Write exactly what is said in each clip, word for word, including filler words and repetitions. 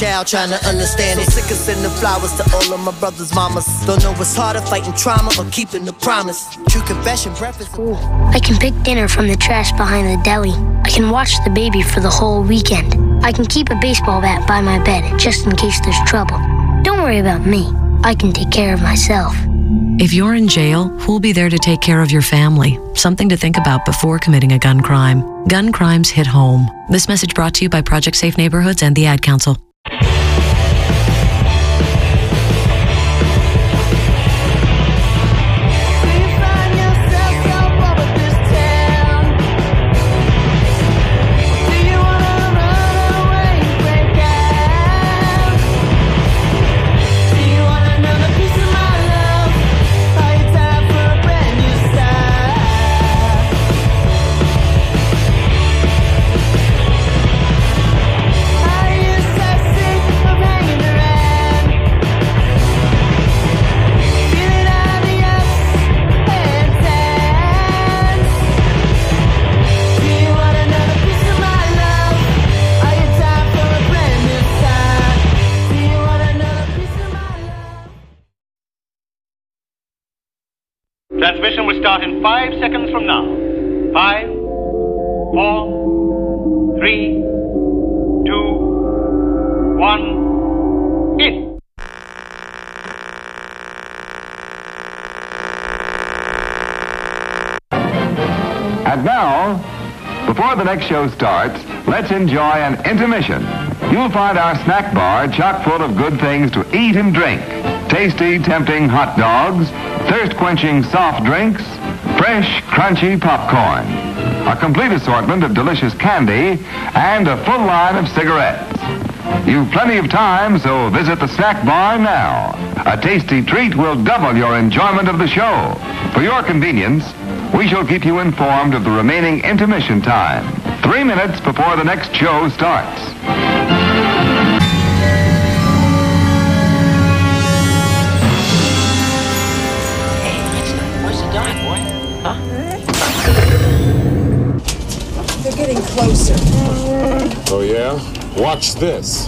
child trying to understand it. So sick of sending flowers to all of my brothers' mamas. Don't know what's harder, fighting trauma or keeping the promise. True confession, breakfast. Ooh. I can pick dinner from the trash behind the deli. I can watch the baby for the whole weekend. I can keep a baseball bat by my bed just in case there's trouble. Don't worry about me. I can take care of myself. If you're in jail, who'll be there to take care of your family? Something to think about before committing a gun crime. Gun crimes hit home. This message brought to you by Project Safe Neighborhoods and the Ad Council. Transmission will start in five seconds from now. Five, four, three, two, one, in. And now, before the next show starts, let's enjoy an intermission. You'll find our snack bar chock full of good things to eat and drink. Tasty, tempting hot dogs, thirst-quenching soft drinks, fresh, crunchy popcorn, a complete assortment of delicious candy, and a full line of cigarettes. You've plenty of time, so visit the snack bar now. A tasty treat will double your enjoyment of the show. For your convenience, we shall keep you informed of the remaining intermission time, three minutes before the next show starts. They're getting closer. Oh, yeah? Watch this.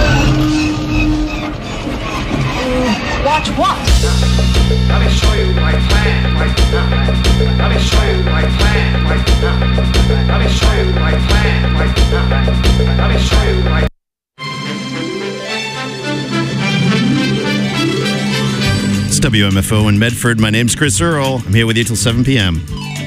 Watch what? Let me show you my plan right now. Let me show you my plan right now. Let me show you my plan right now. Let me show you my It's W M F O in Medford. My name's Chris Earl. I'm here with you till seven p.m.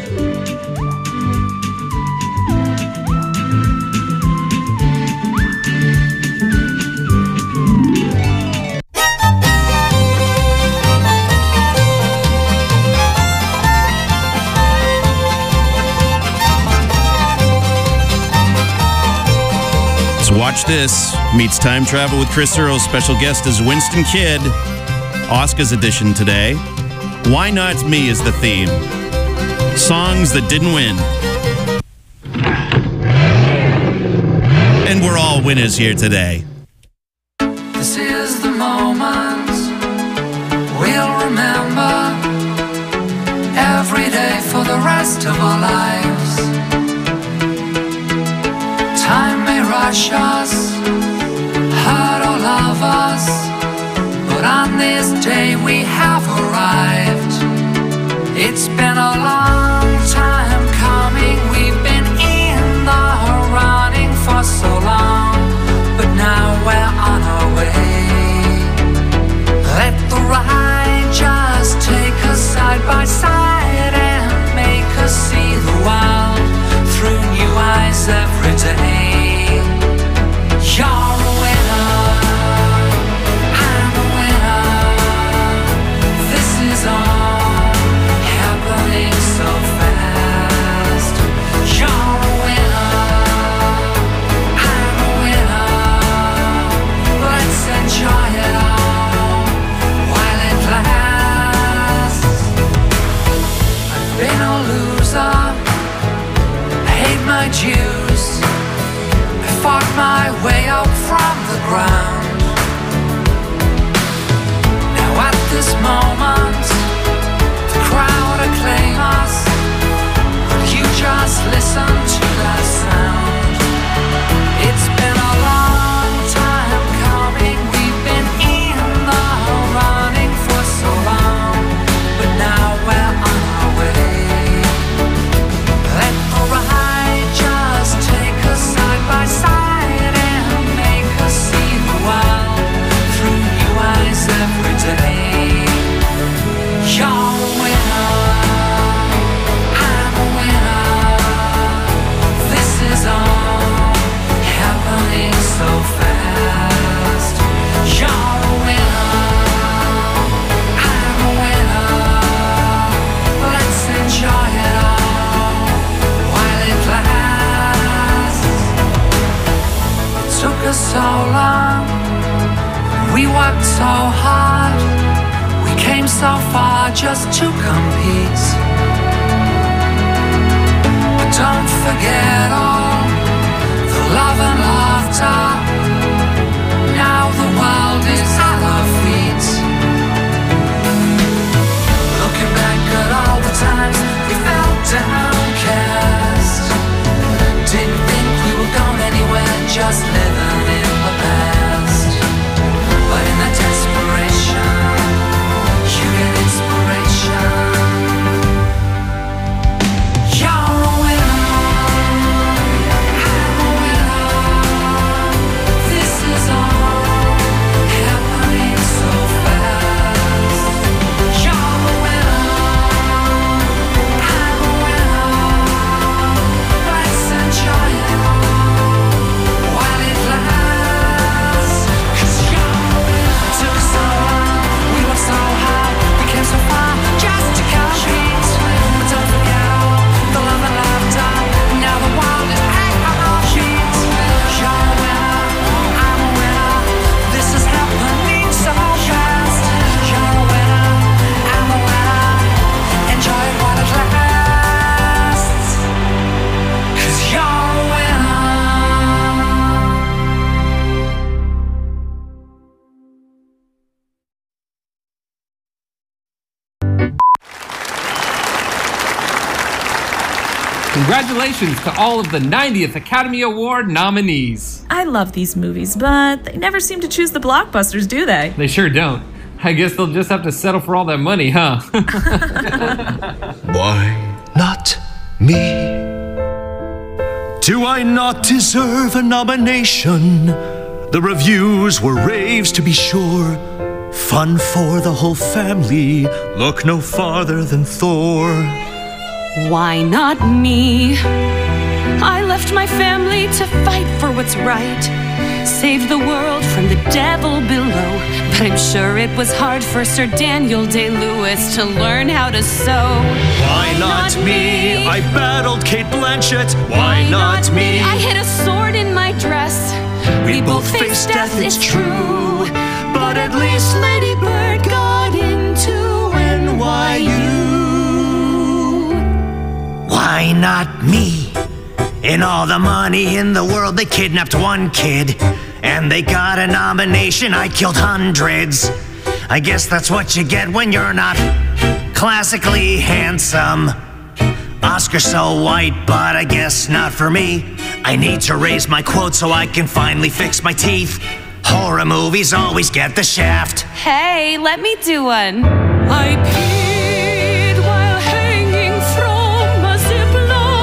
Watch This meets Time Travel with Chris Earl. Special guest is Winston Kidd. Oscars edition today. Why Not Me is the theme. Songs that didn't win. And we're all winners here today. This is the moment we'll remember every day for the rest of our lives. Time may rush us, hurt or love us, but on this day we have arrived. It's been a long time coming, we've been in the running for so long, but now we're on our way. Let the ride just take us side by side and make us see the world through new eyes every day. You're a winner, I'm a winner. This is all happening young, we worked so hard. We came so far just to compete. But don't forget all the love and laughter. Now the world is at our feet. Looking back at all the times we felt downcast, didn't think we were going anywhere, just living in the past. But in that desperation, you get inspiration. You're a winner, I'm a winner. This is all happening so fast. You're a winner, I'm a winner. Let's enjoy it while it lasts. 'Cause you're a winner. Took so long, we worked so hard, we came so far just to compete. But don't forget all the love and laughter. Now the world is at our feet. You're a winner, I'm a winner. This is happening so fast. You're a winner, I'm a winner. Enjoy it while it lasts. 'Cause you're a winner. Congratulations to all of the ninetieth Academy Award nominees. I love these movies, but they never seem to choose the blockbusters, do they? They sure don't. I guess they'll just have to settle for all that money, huh? Why not me? Do I not deserve a nomination? The reviews were raves, to be sure. Fun for the whole family. Look no farther than Thor. Why not me? I left my family to fight for what's right. Saved the world from the devil below. But I'm sure it was hard for Sir Daniel Day-Lewis to learn how to sew. Why not me? I battled Kate Blanchett. Why not me? I hid a sword in my dress. We both faced death, it's true. But at least Lady Bird got into N Y U. Why not me? In all the money in the world, they kidnapped one kid. And they got a nomination, I killed hundreds. I guess that's what you get when you're not classically handsome. Oscar so white, but I guess not for me. I need to raise my quote so I can finally fix my teeth. Horror movies always get the shaft. Hey, let me do one. I peed while hanging from a zip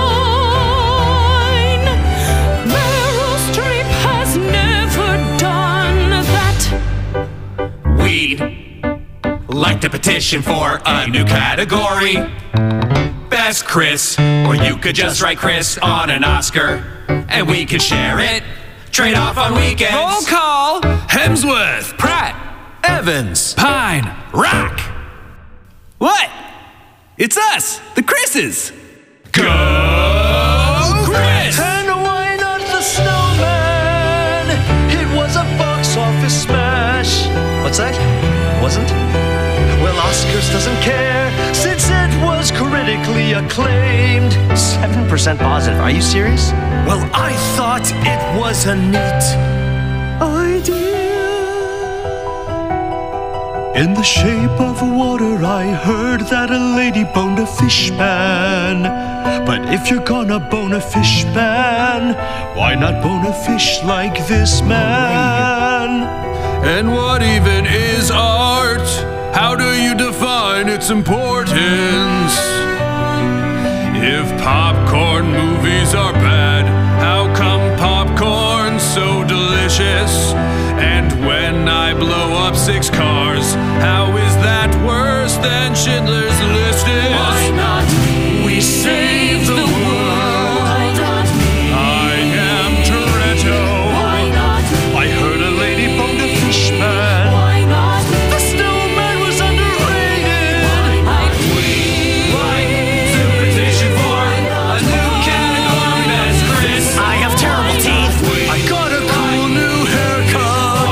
line. Meryl Streep has never done that. We'd like to petition for a new category. Best Chris, or you could just write Chris on an Oscar, and we could share it. Trade off on weekends. Roll call. Hemsworth, Pratt, Evans, Pine, Rock. What? It's us, the Chris's. Go Chris! And why not the Snowman? It was a box office smash. What's that? Wasn't? Well, Oscars doesn't care since it was critically acclaimed. seven percent positive. Are you serious? Well, I thought it was a neat idea. In the shape of water, I heard that a lady boned a fish man. But if you're gonna bone a fish man, why not bone a fish like this man? And what even is art? How do you define its importance? If popcorn movies are bad, how come popcorn's so delicious? And when I blow up six cars, how is that worse than Schindler's List is? Why not me? We save the world. Why not me? I am Toretto. Why not me? I heard a lady boned a fish man. Why not me? The Snowman was underrated. Why not me? The petition for a new category, Best Chris. I have terrible teeth. I got a cool new haircut.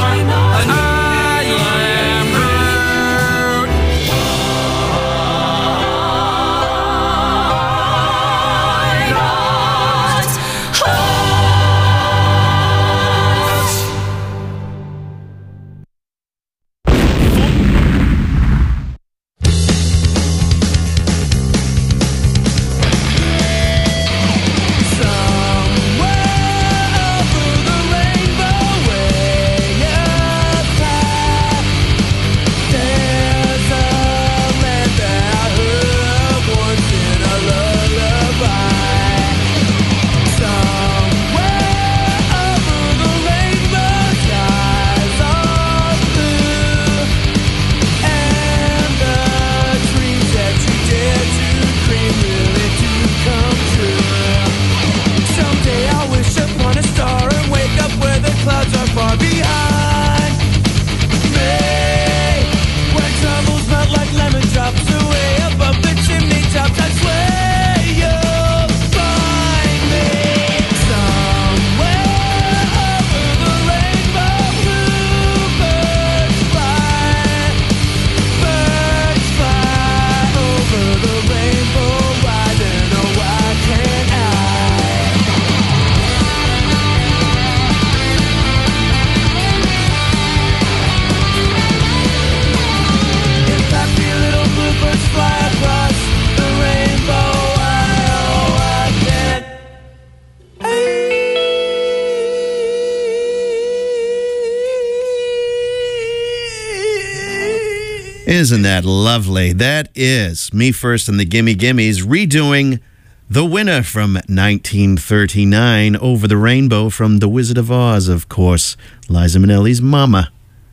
Isn't that lovely? That is Me First and the Gimme Gimmes redoing the winner from nineteen thirty-nine, Over the Rainbow from The Wizard of Oz, of course. Liza Minnelli's mama,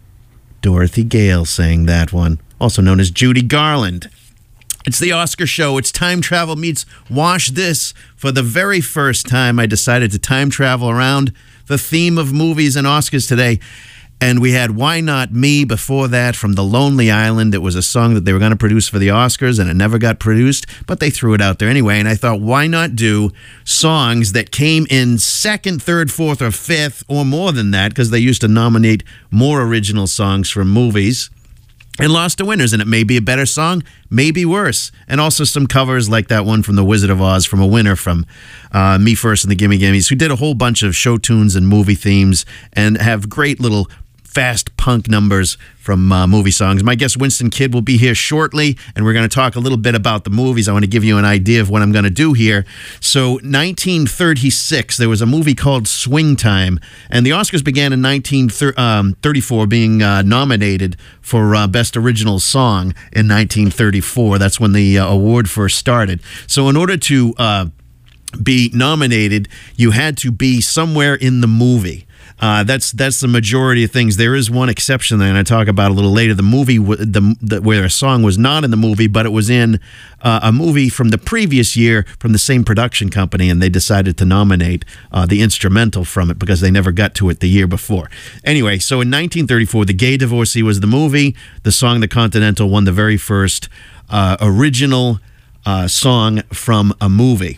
Dorothy Gale, sang that one, also known as Judy Garland. It's the Oscar show. It's Time Travel Meets Wash This. For the very first time, I decided to time travel around the theme of movies and Oscars today. And we had Why Not Me before that from The Lonely Island. It was a song that they were going to produce for the Oscars, and it never got produced, but they threw it out there anyway. And I thought, why not do songs that came in second, third, fourth, or fifth, or more than that, because they used to nominate more original songs from movies, and lost to winners. And it may be a better song, maybe worse. And also some covers like that one from The Wizard of Oz from a winner from uh, Me First and the Gimme Gimmes, who did a whole bunch of show tunes and movie themes and have great little fast punk numbers from uh, movie songs. My guest Winston Kidd will be here shortly, and we're going to talk a little bit about the movies. I want to give you an idea of what I'm going to do here. So nineteen thirty-six, there was a movie called Swing Time, and the Oscars began in nineteen thirty-four, being uh, nominated for uh, Best Original Song in nineteen thirty-four. That's when the uh, award first started. So in order to uh, be nominated, you had to be somewhere in the movie. Uh, that's that's the majority of things. There is one exception that I talk about a little later. The movie the, the where a song was not in the movie, but it was in uh, a movie from the previous year from the same production company, and they decided to nominate uh, the instrumental from it because they never got to it the year before. Anyway, so in nineteen thirty-four, The Gay Divorcee was the movie. The song The Continental won the very first uh, original uh, song from a movie.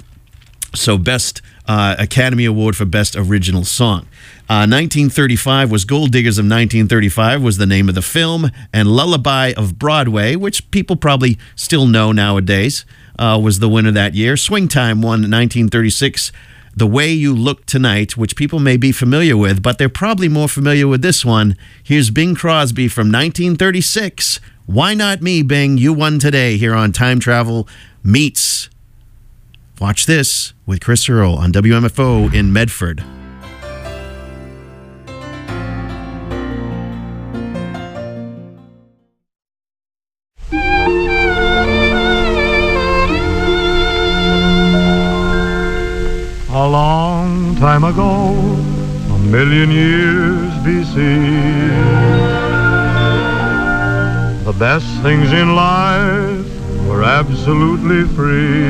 So best uh, Academy Award for Best Original Song. Uh, nineteen thirty-five was Gold Diggers of nineteen thirty-five was the name of the film, and Lullaby of Broadway, which people probably still know nowadays, uh, was the winner that year. Swing Time won in nineteen thirty-six. The Way You Look Tonight, which people may be familiar with, but they're probably more familiar with this one. Here's Bing Crosby from nineteen thirty-six. Why Not Me, Bing? You won today here on Time Travel Meets Watch This with Chris Earl on W M F O in Medford. A long time ago, a million years B C, the best things in life were absolutely free.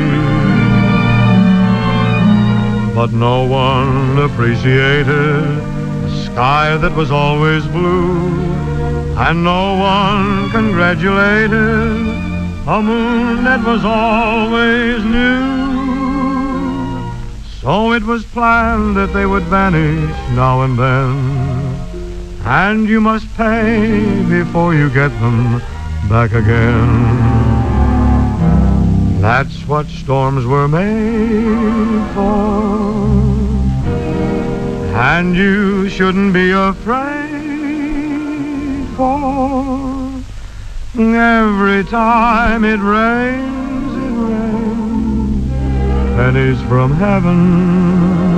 But no one appreciated a sky that was always blue, and no one congratulated a moon that was always new. So it was planned that they would vanish now and then, and you must pay before you get them back again. That's what storms were made for, and you shouldn't be afraid, for every time it rains, it rains pennies from heaven.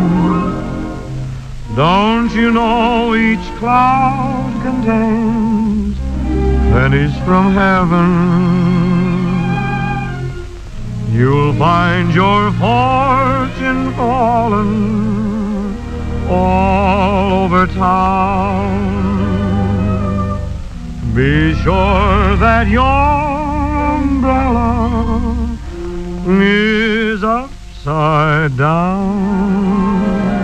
Don't you know each cloud contains pennies from heaven? You'll find your fortune fallen all over town. Be sure that your umbrella is upside down.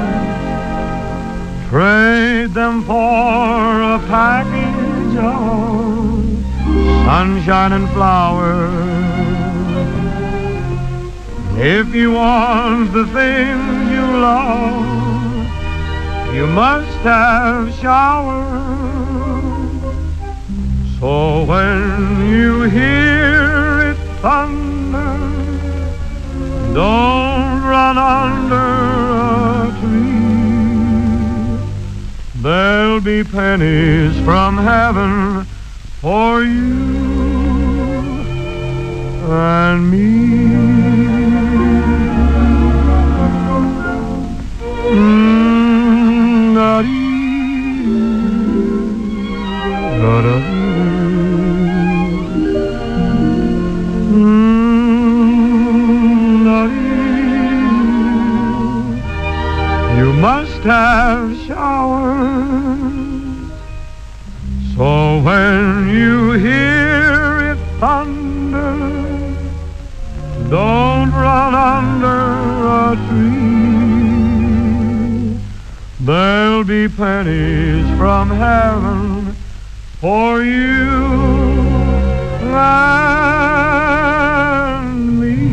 Trade them for a package of sunshine and flowers. If you want the things you love, you must have showers. So when you hear it thunder, don't run under a tree. There'll be pennies from heaven for you and me. So when you hear it thunder, don't run under a tree. There'll be pennies from heaven for you and me.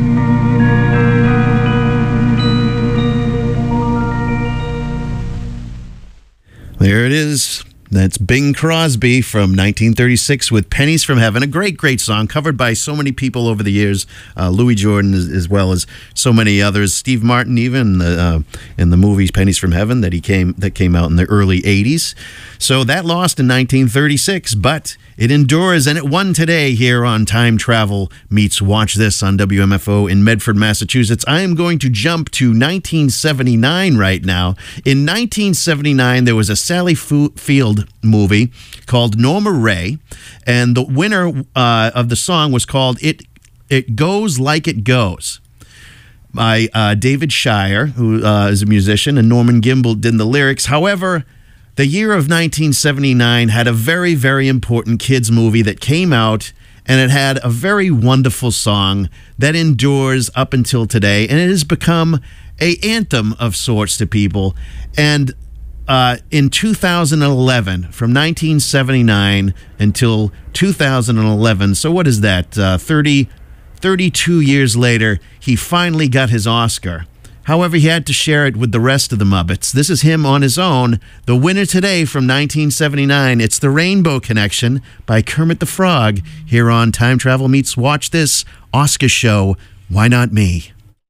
There it is. That's Bing Crosby from nineteen thirty-six with Pennies from Heaven. A great, great song covered by so many people over the years. Uh, Louis Jordan as, as well as so many others. Steve Martin even uh, in the movies Pennies from Heaven that he came that came out in the early eighties. So that lost in nineteen thirty-six, but it endures, and it won today here on Time Travel Meets Watch This on W M F O in Medford, Massachusetts. I am going to jump to nineteen seventy-nine right now. In nineteen seventy-nine, there was a Sally Field movie called Norma Ray, and the winner uh, of the song was called It It Goes Like It Goes by uh, David Shire, who uh, is a musician, and Norman Gimbel did the lyrics. However, the year of nineteen seventy-nine had a very, very important kids movie that came out, and it had a very wonderful song that endures up until today, and it has become a anthem of sorts to people. And uh, in two thousand eleven, from nineteen seventy-nine until two thousand eleven, so what is that, uh, thirty, thirty-two years later, he finally got his Oscar. However, he had to share it with the rest of the Muppets. This is him on his own. The winner today from nineteen seventy-nine, it's The Rainbow Connection by Kermit the Frog here on Time Travel Meets Watch This Oscar show, Why Not Me?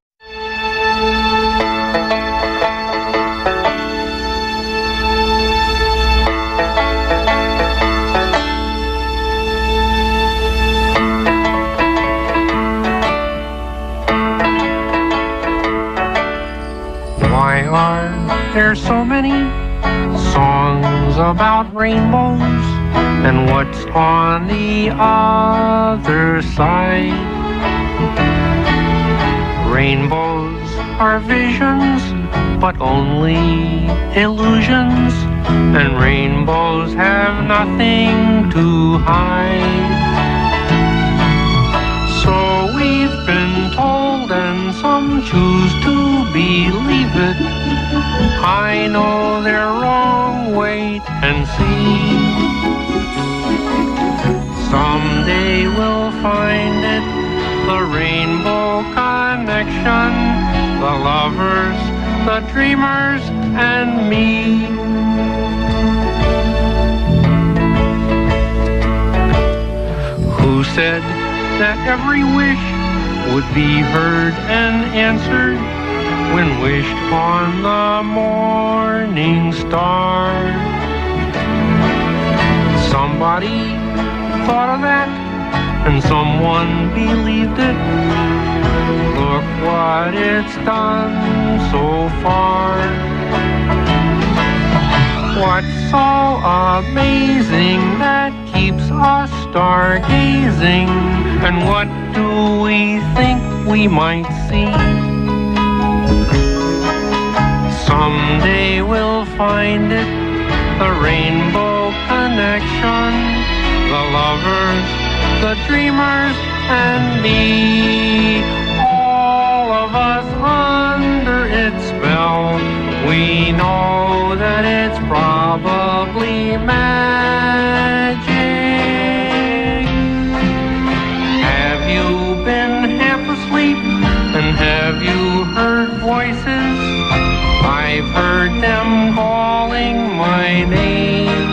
There's so many songs about rainbows and what's on the other side. Rainbows are visions, but only illusions, and rainbows have nothing to hide. So we've been told, and some choose to believe it. I know they're wrong, wait and see. Someday we'll find it, the rainbow connection, the lovers, the dreamers, and me. Who said that every wish would be heard and answered when wished on the morning star? Somebody thought of that, and someone believed it. Look what it's done so far. What's so amazing that keeps us stargazing, and what do we think we might see? Someday we'll find it, the rainbow connection, the lovers, the dreamers, and me. All of us under its spell, we know that it's probably magic. Have you been half asleep, and have you heard voices? I've heard them calling my name.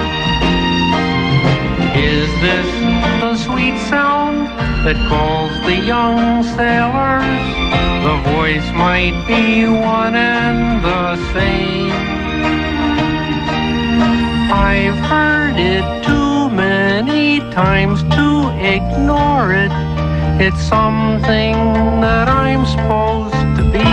Is this the sweet sound that calls the young sailors? The voice might be one and the same. I've heard it too many times to ignore it. It's something that I'm supposed to be.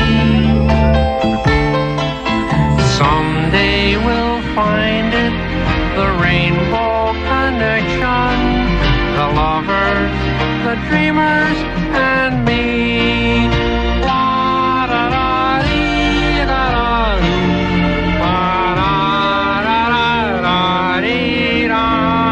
Someday we'll find it, the rainbow connection, the lovers, the dreamers, and me. La-da-da-dee-da-da-doo, la-da-da-da-dee-da.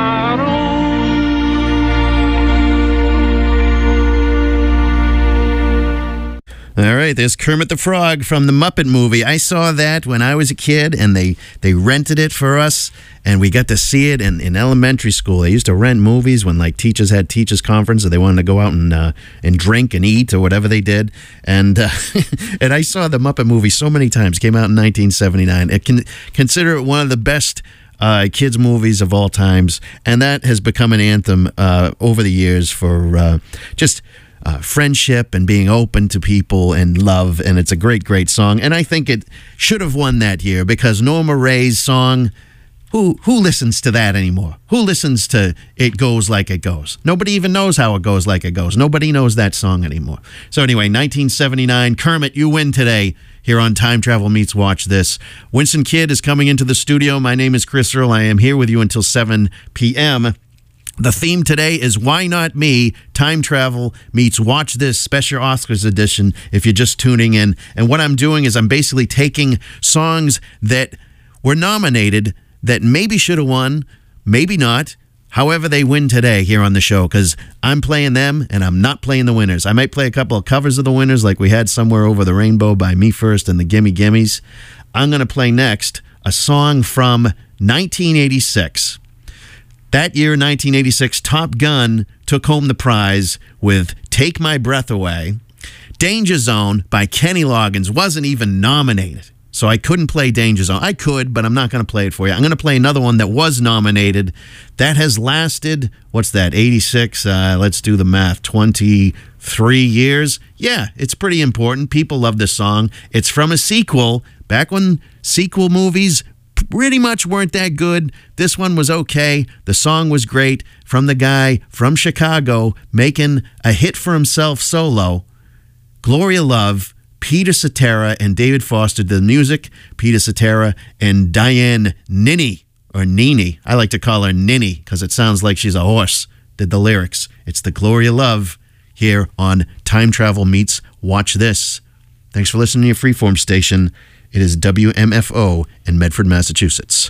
right, there's Kermit the Frog from the Muppet movie. I saw that when I was a kid, and they, they rented it for us, and we got to see it in, in elementary school. They used to rent movies when, like, teachers had teachers' conference, or they wanted to go out and uh, and drink and eat or whatever they did. And uh, and I saw the Muppet movie so many times. It came out in nineteen seventy-nine. It can consider it one of the best Uh, kids' movies of all times, and that has become an anthem uh, over the years for uh, just uh, friendship and being open to people and love, and it's a great, great song, and I think it should have won that year because Norma Rae's song, who who listens to that anymore? Who listens to It Goes Like It Goes? Nobody even knows how it goes like it goes. Nobody knows that song anymore. So anyway, nineteen seventy-nine, Kermit, you win today. Here on Time Travel Meets Watch This. Winston Kidd is coming into the studio. My name is Chris Earl. I am here with you until seven p.m. The theme today is Why Not Me? Time Travel Meets Watch This Special Oscars edition, if you're just tuning in. And what I'm doing is I'm basically taking songs that were nominated that maybe should have won, maybe not. However, they win today here on the show because I'm playing them and I'm not playing the winners. I might play a couple of covers of the winners like we had Somewhere Over the Rainbow by Me First and the Gimme Gimmes. I'm going to play next a song from nineteen eighty-six. That year, nineteen eighty-six, Top Gun took home the prize with Take My Breath Away. Danger Zone by Kenny Loggins wasn't even nominated. So I couldn't play Danger Zone. I could, but I'm not going to play it for you. I'm going to play another one that was nominated. That has lasted, what's that, eighty-six? Uh, let's do the math, twenty-three years? Yeah, it's pretty important. People love this song. It's from a sequel. Back when sequel movies pretty much weren't that good. This one was okay. The song was great. From the guy from Chicago making a hit for himself solo. Gloria Love, Peter Cetera, and David Foster did the music. Peter Cetera and Diane Ninny, or Nini. I like to call her Ninny because it sounds like she's a horse, did the lyrics. It's the Gloria Love here on Time Travel Meets Watch This. Thanks for listening to your Freeform station. It is W M F O in Medford, Massachusetts.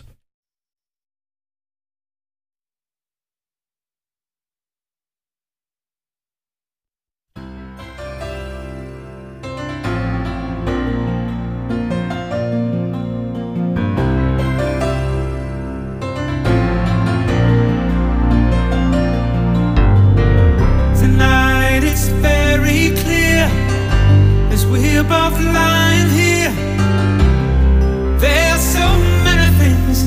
We're both lying here. There's so many things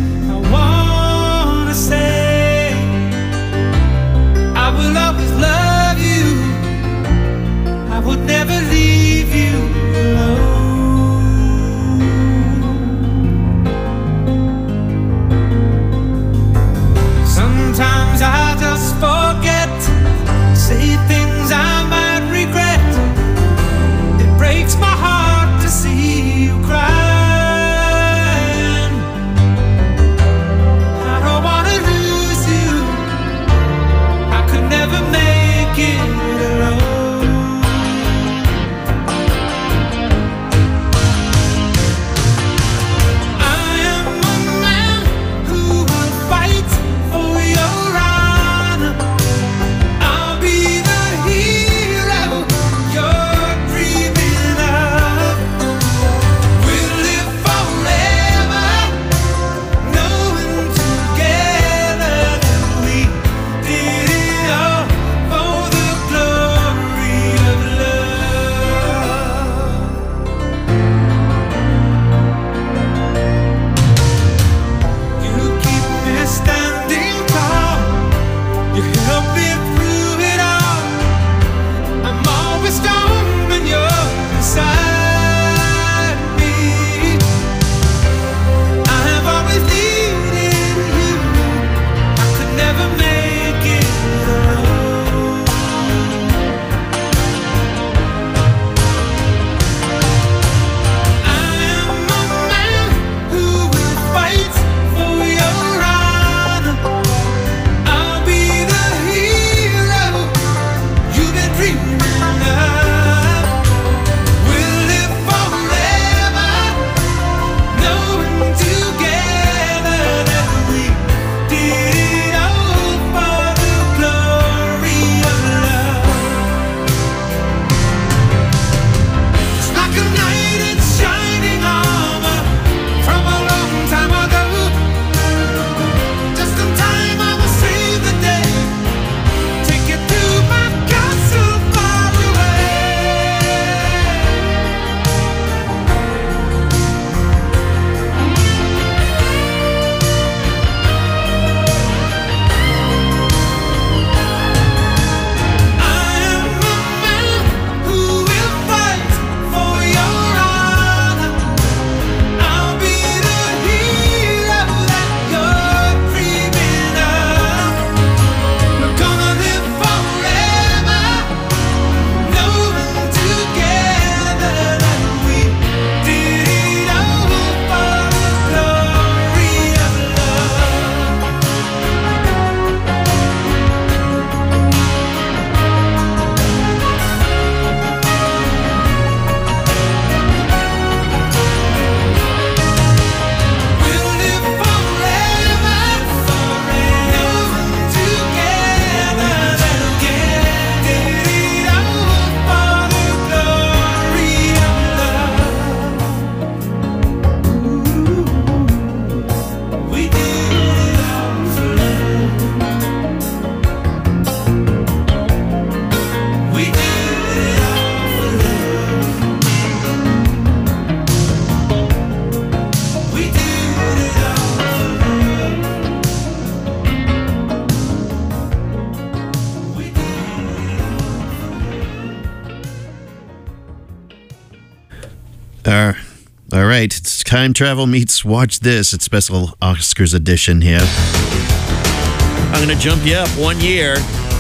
right. It's Time Travel Meets Watch This. It's special Oscars edition here. I'm going to jump you up one year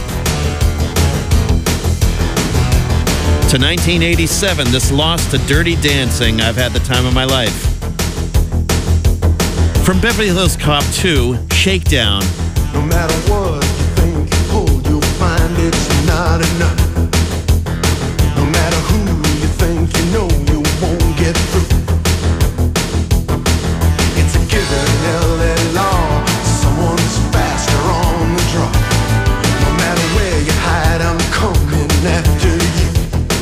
to nineteen eighty-seven. This lost to Dirty Dancing. I've had the time of my life. From Beverly Hills Cop two, Shakedown. No matter what you think you hold, you'll find it's not enough. No matter who you think you know, you won't get through. It's a given L A law. Someone's faster on the draw. No matter where you hide, I'm coming after you.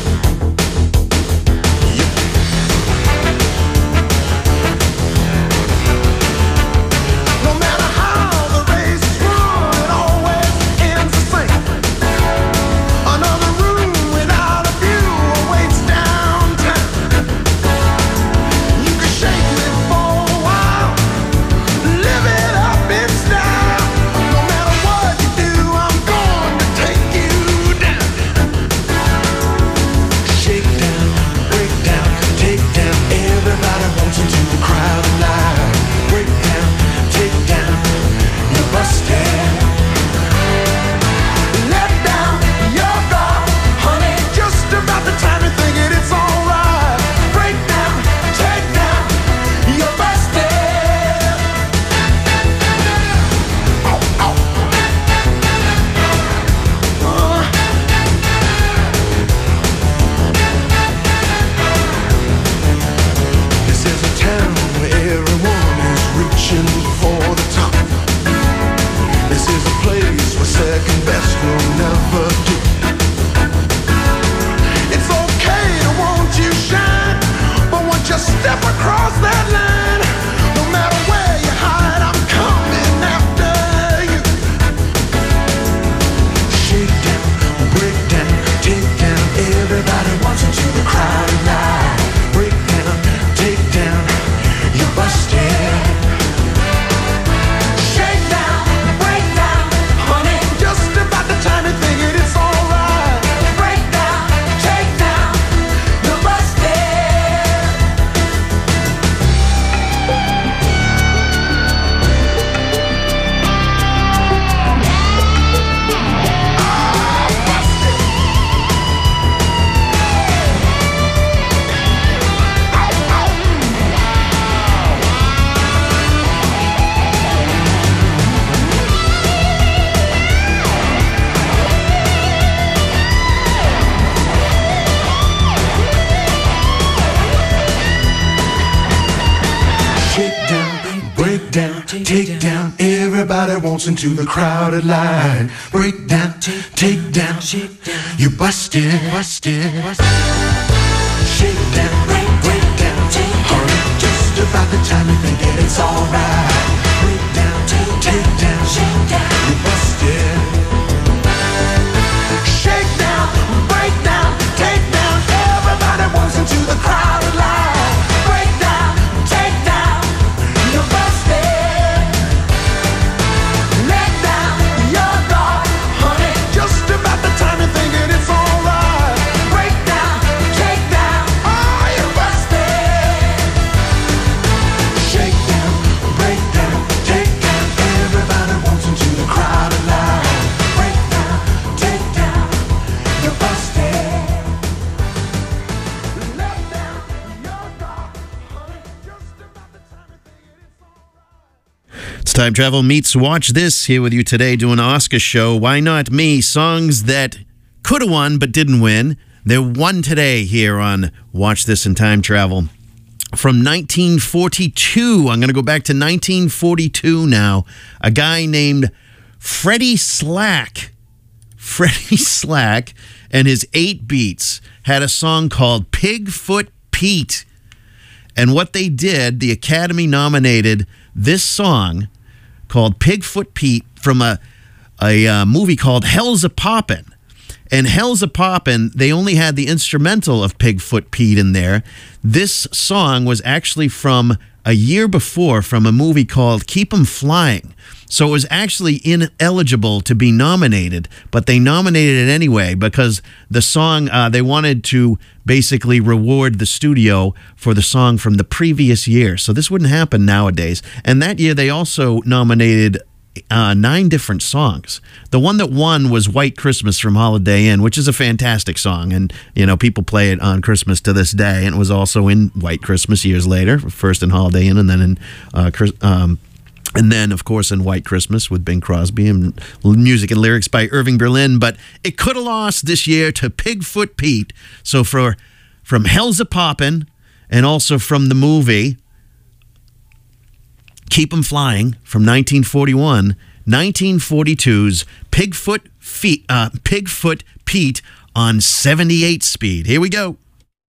Into the crowded line, break down, take down, you busted, busted, shake down, break, break down, hurry, just about the time you think that it's alright, break down, take down, you busted, shake down, break down, take down, everybody wants into the crowded line, break down, take down, you busted. Time Travel Meets Watch This, here with you today doing an Oscar show. Why Not Me? Songs that could have won but didn't win. They won today here on Watch This in Time Travel. From nineteen forty-two, I'm going to go back to nineteen forty-two now. A guy named Freddie Slack. Freddie Slack and his eight beats had a song called Pigfoot Pete. And what they did, the Academy nominated this song called Pigfoot Pete from a, a uh, movie called Hell's a Poppin'. And Hell's a Poppin', they only had the instrumental of Pigfoot Pete in there. This song was actually from a year before from a movie called Keep 'em Flying. So it was actually ineligible to be nominated, but they nominated it anyway because the song, uh, they wanted to basically reward the studio for the song from the previous year. So this wouldn't happen nowadays. And that year they also nominated uh, nine different songs. The one that won was White Christmas from Holiday Inn, which is a fantastic song. And, you know, people play it on Christmas to this day. And it was also in White Christmas years later, first in Holiday Inn and then in uh, um, And then, of course, in White Christmas with Bing Crosby and music and lyrics by Irving Berlin. But it could have lost this year to Pigfoot Pete. So for from Hell's a Poppin' and also from the movie Keep 'em Flying from nineteen forty-one, nineteen forty-two's Pigfoot, Feet, uh, Pigfoot Pete on seventy-eight speed. Here we go.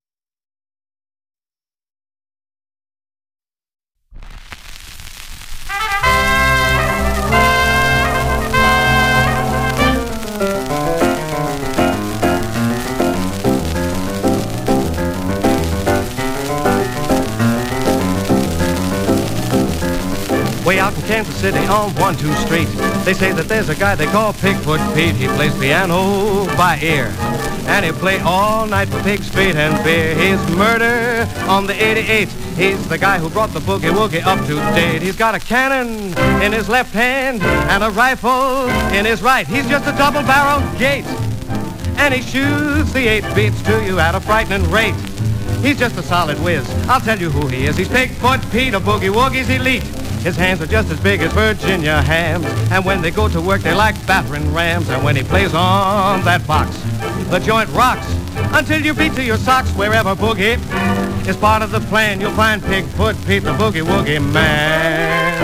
Way out in Kansas City on one two Street, they say that there's a guy they call Pigfoot Pete. He plays piano by ear, and he'll play all night for Pig Street and beer. He's Murder on the eighty-eight. He's the guy who brought the boogie woogie up to date. He's got a cannon in his left hand and a rifle in his right. He's just a double-barreled gate, and he shoots the eight beats to you at a frightening rate. He's just a solid whiz. I'll tell you who he is. He's Pigfoot Pete, a boogie woogie's elite. His hands are just as big as Virginia hams, and when they go to work they like battering rams. And when he plays on that box, the joint rocks until you beat to your socks. Wherever boogie is part of the plan, you'll find Pigfoot Pete, the boogie woogie man.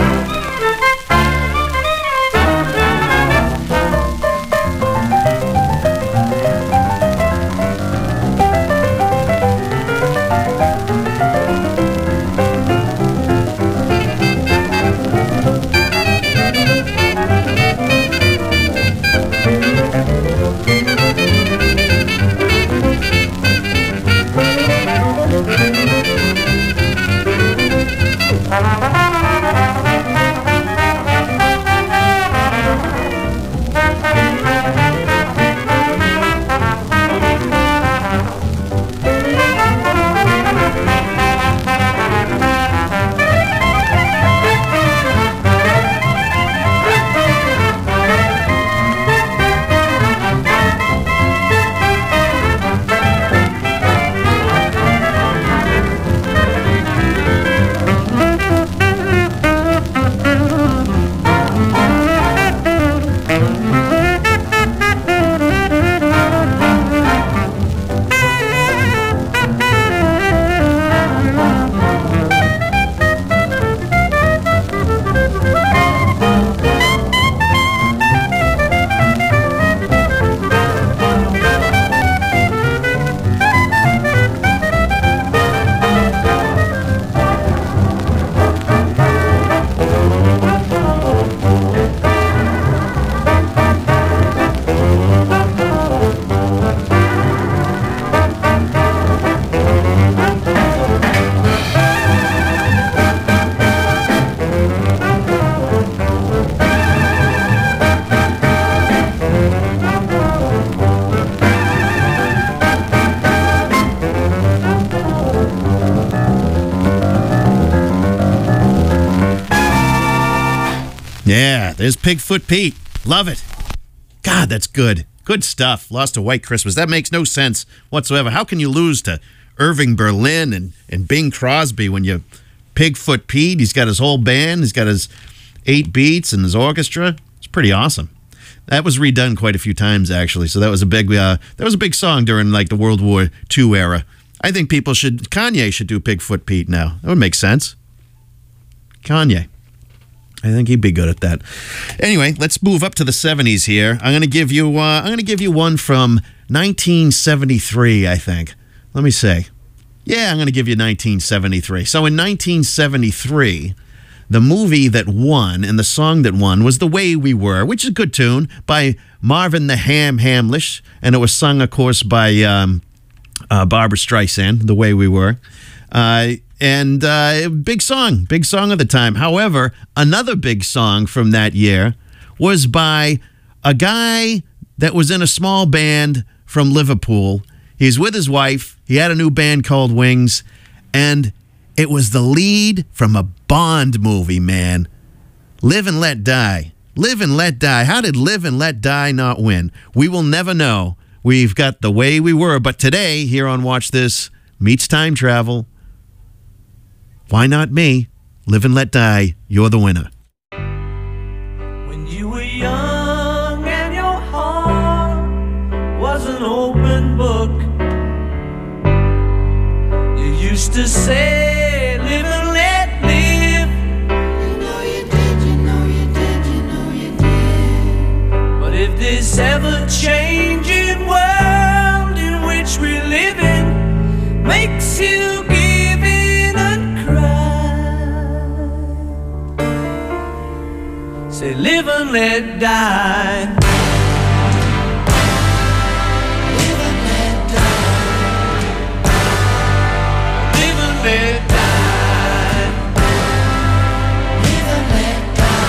Yeah, there's Pigfoot Pete. Love it. God, that's good. Good stuff. Lost to White Christmas. That makes no sense whatsoever. How can you lose to Irving Berlin and, and Bing Crosby when you Pigfoot Pete? He's got his whole band. He's got his eight beats and his orchestra. It's pretty awesome. That was redone quite a few times, actually. So that was a big uh, that was a big song during like the World War Two era. I think people should, Kanye should do Pigfoot Pete now. That would make sense. Kanye. I think he'd be good at that. Anyway, let's move up to the seventies here. I'm going to give you uh, I'm going to give you one from nineteen seventy-three, I think. Let me say. Yeah, I'm going to give you nineteen seventy-three. So in nineteen seventy-three, the movie that won and the song that won was The Way We Were, which is a good tune by Marvin the Ham Hamlish, and it was sung, of course, by um, uh, Barbra Streisand, The Way We Were. Uh, And uh, big song, big song of the time. However, another big song from that year was by a guy that was in a small band from Liverpool. He's with his wife. He had a new band called Wings. And it was the lead from a Bond movie, man. Live and Let Die. Live and Let Die. How did Live and Let Die not win? We will never know. We've got The Way We Were. But today, here on Watch This, meets Time Travel. Why Not Me? Live and Let Die. You're the winner. When you were young and your heart was an open book, you used to say, live and let live. You know you did, you know you did, you know you did. But if this ever-changing world in which we live in makes you give in and cry, say live and let die. Let die. Live and let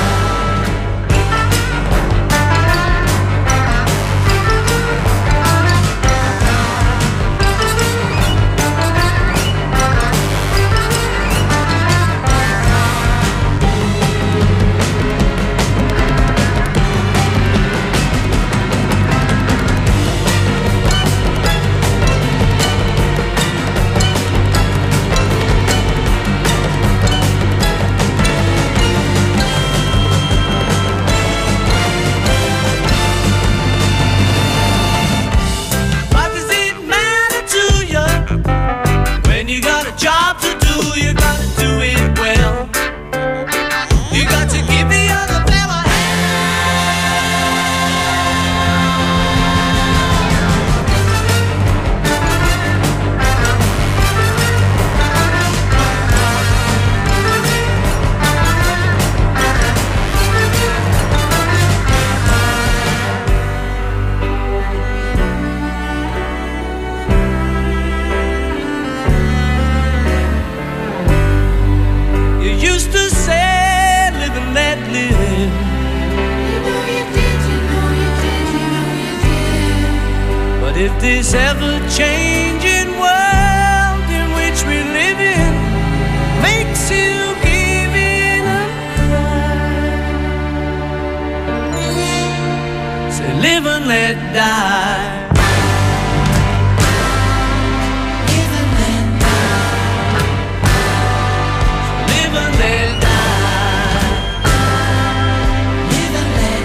if this ever-changing world in which we live in makes you give in and cry, say live and let die. Live and let die. Live and let die. Live and let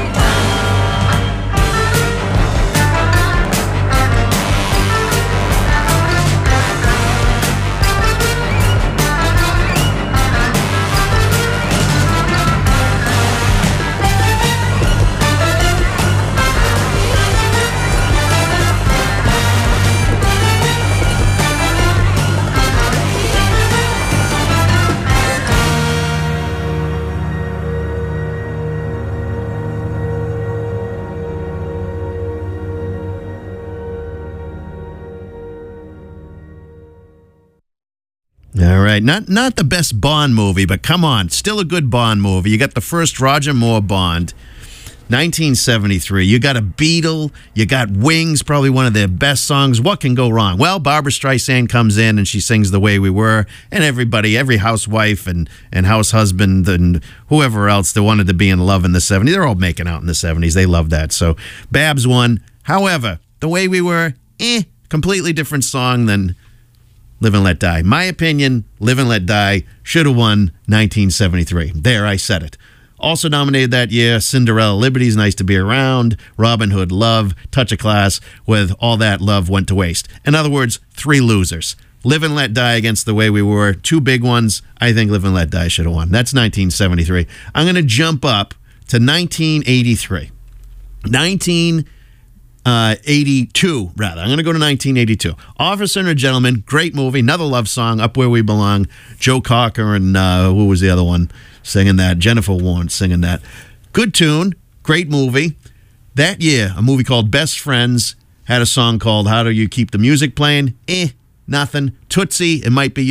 All right, not not the best Bond movie, but come on, still a good Bond movie. You got the first Roger Moore Bond, nineteen seventy-three. You got a Beatle, you got Wings, probably one of their best songs. What can go wrong? Well, Barbra Streisand comes in and she sings The Way We Were, and everybody, every housewife and, and house husband and whoever else that wanted to be in love in the seventies, they're all making out in the seventies. They love that. So Babs won. However, The Way We Were, eh, completely different song than Live and Let Die. My opinion, Live and Let Die should have won nineteen seventy-three. There, I said it. Also nominated that year, Cinderella, Liberty's Nice to Be Around, Robin Hood, Love, Touch of Class, with All That Love Went to Waste. In other words, three losers. Live and Let Die against The Way We Were, two big ones. I think Live and Let Die should have won. That's nineteen seventy-three. I'm going to jump up to nineteen eighty-three. nineteen Uh, eighty-two, rather. I'm going to go to nineteen eighty-two. Officer and a Gentleman, great movie, another love song, Up Where We Belong. Joe Cocker and uh, who was the other one singing that? Jennifer Warren singing that. Good tune, great movie. That year, a movie called Best Friends had a song called How Do You Keep the Music Playing? Eh, nothing. Tootsie, It Might Be You,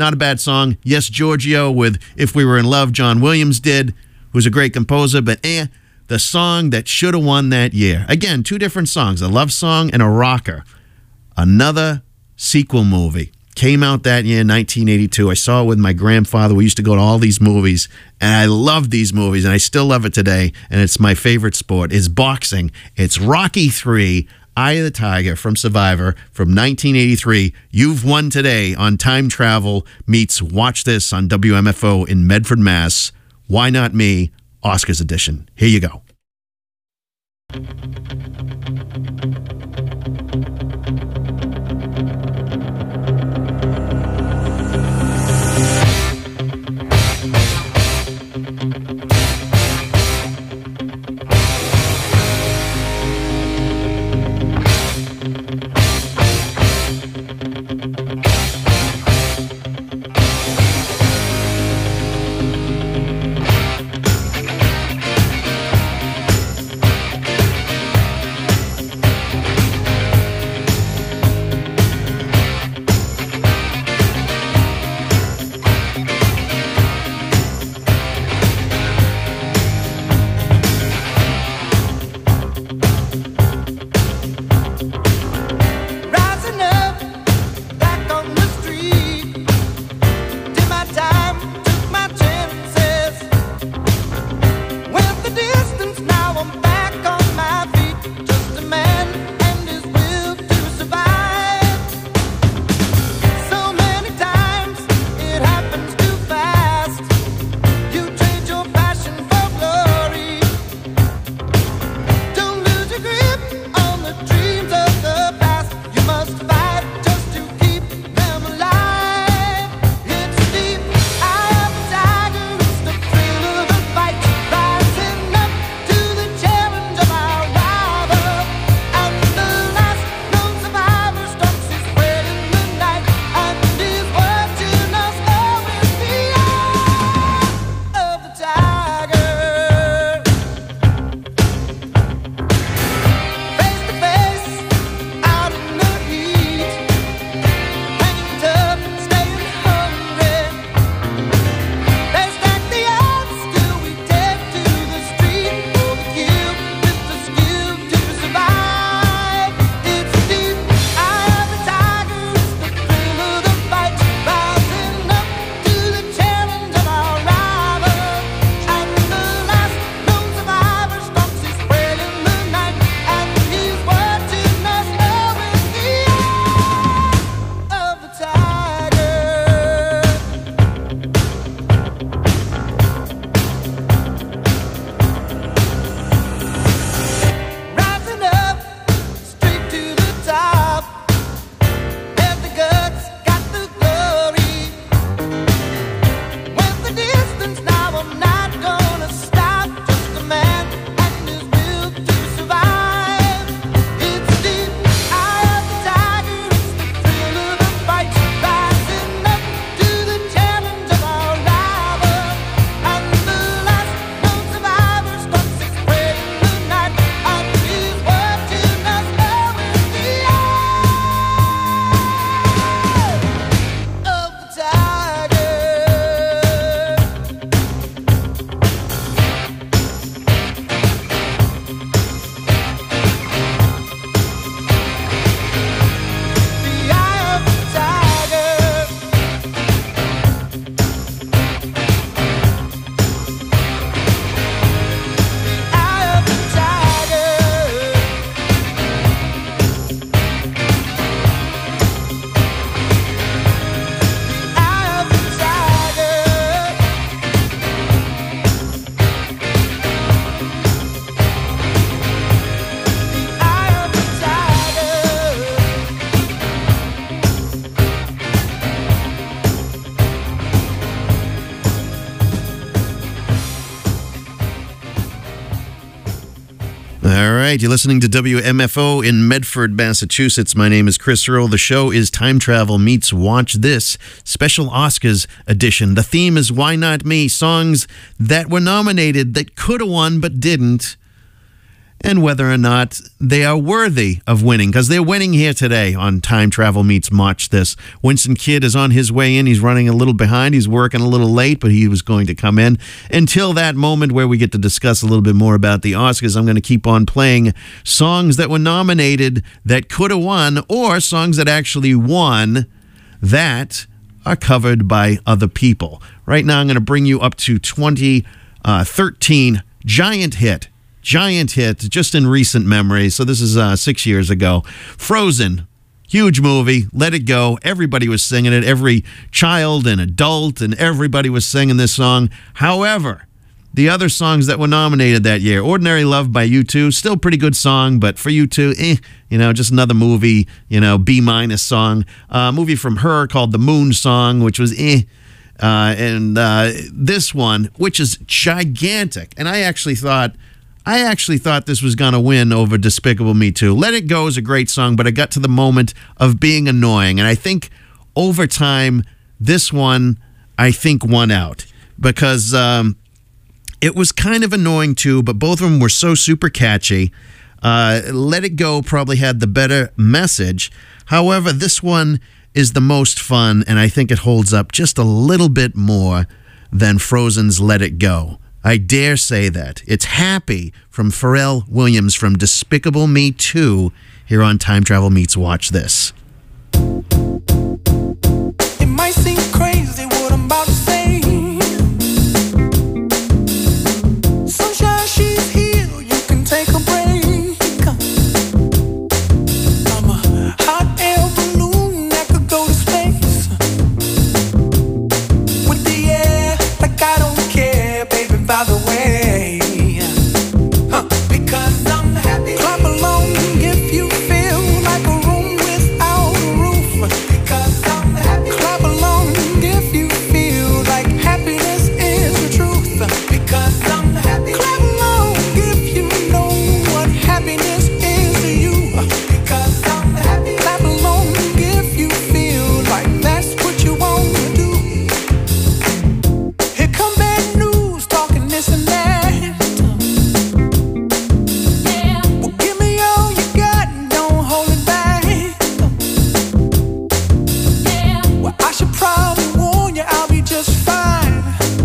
not a bad song. Yes, Giorgio with If We Were in Love, John Williams did, who's a great composer, but eh, the song that should have won that year. Again, two different songs, a love song and a rocker. Another sequel movie. Came out that year, nineteen eighty-two. I saw it with my grandfather. We used to go to all these movies, and I loved these movies, and I still love it today, and it's my favorite sport. It's boxing. It's Rocky three, Eye of the Tiger from Survivor from nineteen eighty-three. You've won today on Time Travel meets Watch This on W M F O in Medford, Mass. Why Not Me? Oscars edition. Here you go. All right, you're listening to W M F O in Medford, Massachusetts. My name is Chris Earl. The show is Time Travel Meets Watch This, special Oscars edition. The theme is Why Not Me? Songs that were nominated that could have won but didn't. and whether or not they are worthy of winning, because they're winning here today on Time Travel Meets Watch This. Winston Kidd is on his way in. He's running a little behind. He's working a little late, but he was going to come in. Until that moment where we get to discuss a little bit more about the Oscars, I'm going to keep on playing songs that were nominated that could have won, or songs that actually won that are covered by other people. Right now, I'm going to bring you up to twenty thirteen giant hit. Giant hit, just in recent memory. So this is uh, six years ago. Frozen, huge movie. Let It Go. Everybody was singing it. Every child and adult and everybody was singing this song. However, the other songs that were nominated that year, Ordinary Love by U two, still pretty good song, but for U two, eh, you know, just another movie, you know, B-minus song. A uh, movie from Her called The Moon Song, which was eh. Uh, and uh, this one, which is gigantic. And I actually thought... I actually thought this was going to win over Despicable Me two. Let It Go is a great song, but it got to the moment of being annoying. And I think over time, this one, I think, won out. Because um, it was kind of annoying too, but both of them were so super catchy. Uh, Let It Go probably had the better message. However, this one is the most fun, and I think it holds up just a little bit more than Frozen's Let It Go. I dare say that. It's Happy from Pharrell Williams from Despicable Me two here on Time Travel Meets Watch This. It might seem crazy what I'm about to say. Sunshine, she's here, you can take a break. I'm a hot air balloon that could go to space. With the air, like I don't care, baby, by the way. Huh. Because I'm happy. Clap along if you feel like a room without a roof. Because I'm happy. Clap along if you feel like happiness is the truth. Because I'm happy. Clap along if you know what happiness is to you. Because I'm happy. Clap along if you feel like that's what you want to do. Here come bad news, talking this and that. Well, give me all you got and don't hold it back. Well, I should probably warn you, I'll be just fine.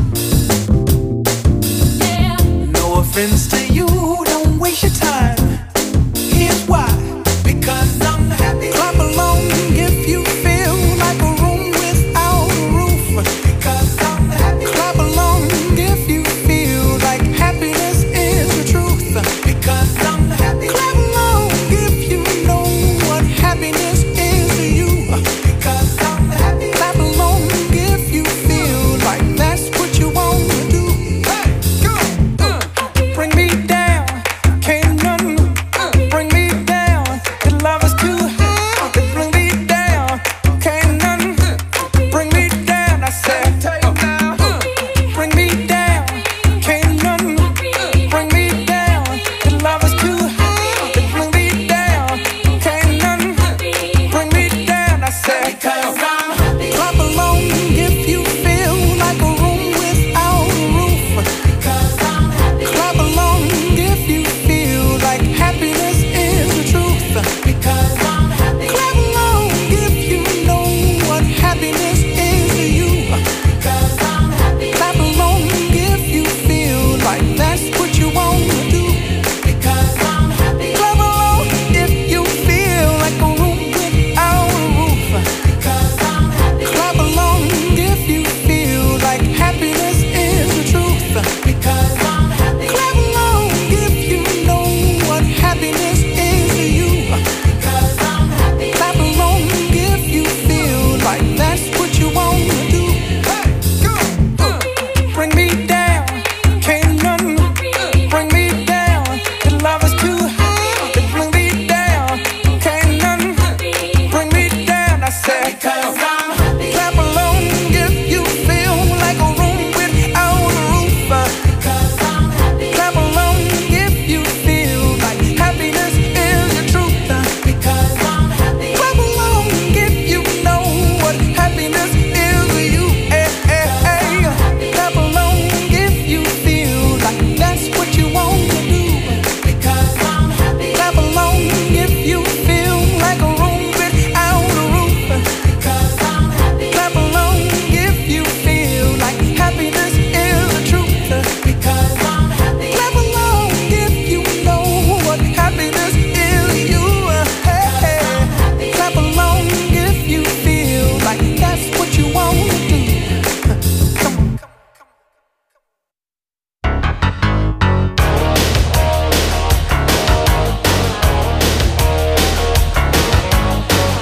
No offense to you, don't waste your time. Here's why. Because I'm happy. Clap along if you feel like a room without a roof. Because I'm happy. Clap along if you feel like happiness is the truth. Because I'm happy. Clap along if you know what happiness is to you. Because I'm happy. Clap along if you feel like that's what you want to do. Hey, go, uh, bring me down, can't none bring me down. The love is too high, bring me down, can't none bring me down. I said, bring me down, can't none bring me down. The love is too high, bring me down, can't none bring me down. I said, because I'm happy. Clap along if you feel like a room without a roof. Because I'm happy. Clap along if you feel like happiness is the truth. Because I'm happy. Clap along if you know what happiness is to you. Because I'm happy. Clap along if you feel like that's what you want to do. Because I'm happy. Clap along if you feel like a room without a roof. Because I'm happy. Clap along if you feel like happiness is the truth. Because I'm happy. Clap along if you know what happiness is to you. Because I'm happy. Clap along if you feel like that's what you want to do. Hey, go, uh, bring me down, can't none bring me down. The love is too high, bring me down, can't none bring me down. I said, because I'm happy. Clap along if you feel like a room without a roof. Because I'm happy. Clap along if you feel like happiness is the truth. Because I'm happy. Clap along if you know what happiness is to you. Eh, eh, eh. Clap along if you feel like that's what you want to do. Because I'm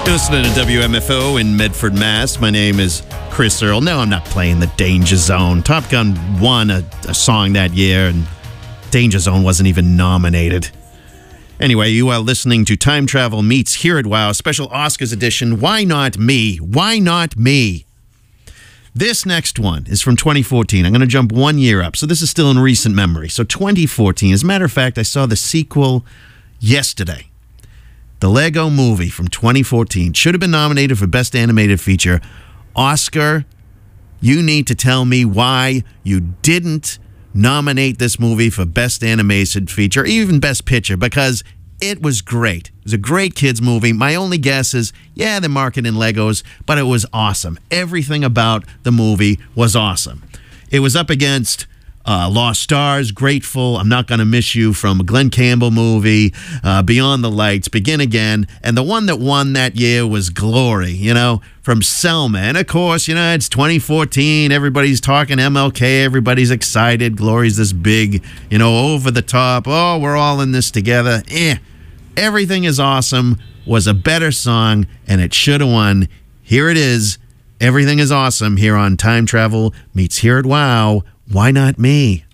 You're listening to W M F O in Medford, Mass. My name is Chris Earl. No, I'm not playing the Danger Zone. Top Gun won a, a song that year, and Danger Zone wasn't even nominated. Anyway, you are listening to Time Travel Meets Here at WOW, special Oscars edition. Why Not Me? Why Not Me? This next one is from twenty fourteen. I'm going to jump one year up, so this is still in recent memory. So twenty fourteen. As a matter of fact, I saw the sequel yesterday. The Lego Movie from twenty fourteen should have been nominated for Best Animated Feature. Oscar, you need to tell me why you didn't nominate this movie for Best Animated Feature, even Best Picture, because it was great. It was a great kids movie. My only guess is, yeah, they're marketing Legos, but it was awesome. Everything about the movie was awesome. It was up against Uh, Lost Stars, Grateful, I'm Not Gonna Miss You from a Glenn Campbell movie, uh, Beyond the Lights, Begin Again, and the one that won that year was Glory, you know, from Selma. And of course, you know, it's twenty fourteen, everybody's talking M L K, everybody's excited, Glory's this big, you know, over the top, oh, we're all in this together. Eh, Everything Is Awesome was a better song, and it should have won. Here it is, Everything Is Awesome, here on Time Travel Meets Here at WOW. Why Not Me?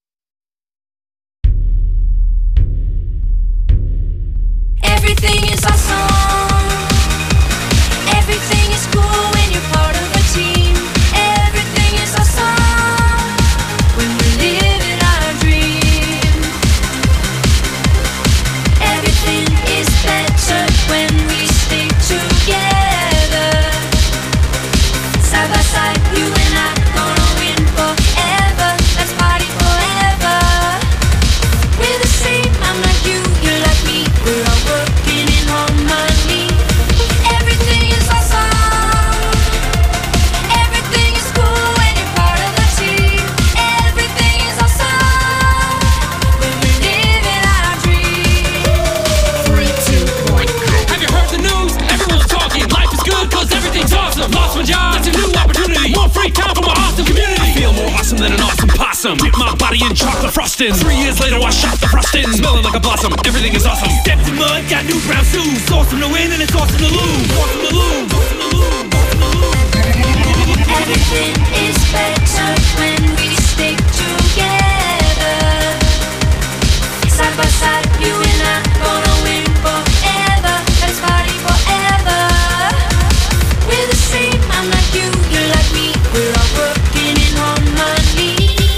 Everything is awesome. Everything is cool when you're part of a team. Everything is awesome when we're living our dream. Everything is better when we stick together. Side by side, you and I gonna win forever. Let's party forever. We're the same, I'm like you, you're like me. We're all working in harmony. Everything is awesome. Everything is cool when you're part of a team. Everything is awesome when we're living our dream. Three, two, one, go. Have you heard the news? Everyone's talking. Life is good cause everything's awesome. Lost my job, that's a new opportunity. More free time for my awesome community. I feel more awesome than an awesome possum. Dip my body in chocolate frosting. Three years later I shot the frosting. Smelling like a blossom, everything is awesome. Stepped in mud, got new brown shoes. Awesome to win and it's awesome to lose. Awesome to lose. Awesome to lose. Awesome to lose. Everything is better when we stick together. Side by side, you and I gonna win forever. Let's party forever. We're the same, I'm like you, you're like me. We're all working in harmony.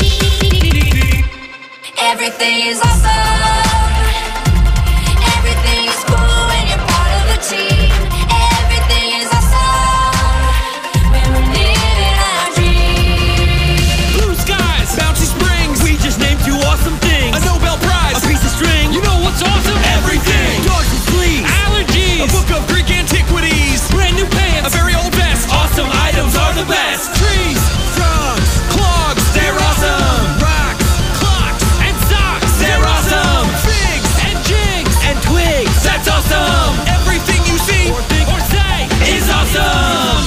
Everything is awesome. Everything is cool when you're part of a team. Everything is awesome when we're living our dream. Blue skies, bouncy springs. We just named two awesome things. A Nobel Prize, a piece of string. You know what's awesome? Everything. Dogs and fleas, allergies, a book of Greek antiquities, brand new pants, a very old vest. Awesome items are the best. Trees, frogs, clogs, they're awesome. Rocks, clocks, and socks, they're awesome. Figs and jigs and twigs, that's awesome. Everything you see or think or say is awesome.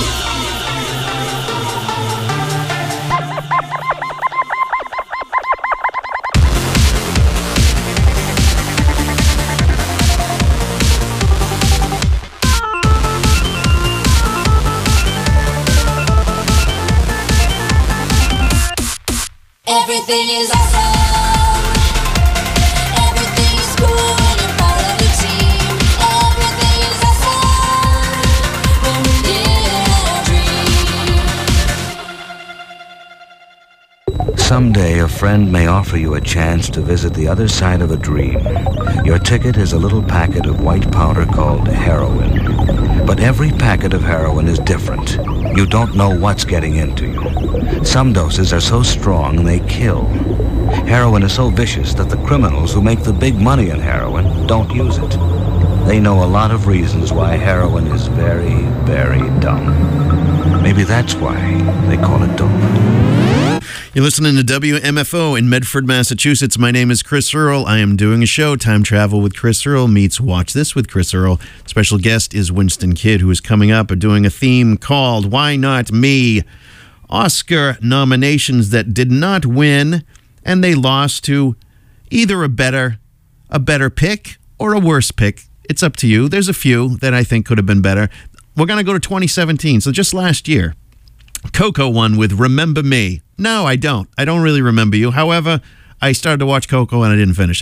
Everything is awesome. Everything is cool when you're part of the team. Everything is awesome when we live our dream. Someday a friend may offer you a chance to visit the other side of a dream. Your ticket is a little packet of white powder called heroin. But every packet of heroin is different. You don't know what's getting into you. Some doses are so strong they kill. Heroin is so vicious that the criminals who make the big money in heroin don't use it. They know a lot of reasons why heroin is very, very dumb. Maybe that's why they call it dope. You're listening to W M F O in Medford, Massachusetts. My name is Chris Earl. I am doing a show, Time Travel with Chris Earl meets Watch This with Chris Earl. Special guest is Winston Kidd, who is coming up and doing a theme called Why Not Me? Oscar nominations that did not win, and they lost to either a better, a better pick or a worse pick. It's up to you. There's a few that I think could have been better. We're going to go to twenty seventeen. So just last year, Coco won with Remember Me. No, I don't. I don't really remember you. However, I started to watch Coco and I didn't finish.